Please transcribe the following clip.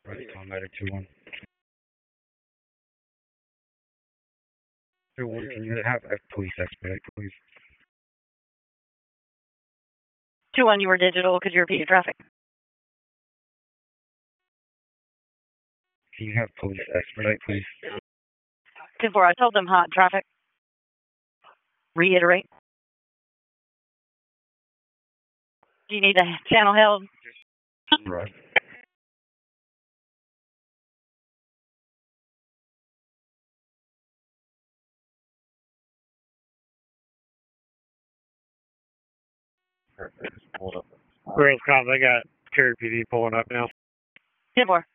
Right, Commander 2-1. 2-1, can you have a police expedite, please? 2-1, you were digital. Could you repeat your traffic? Can you have police expedite, please? 2-4, I told them hot traffic. Reiterate. Do you need the channel held? Right. Hold up. Girls Cop, they got Cherry PD pulling up now. 2-4.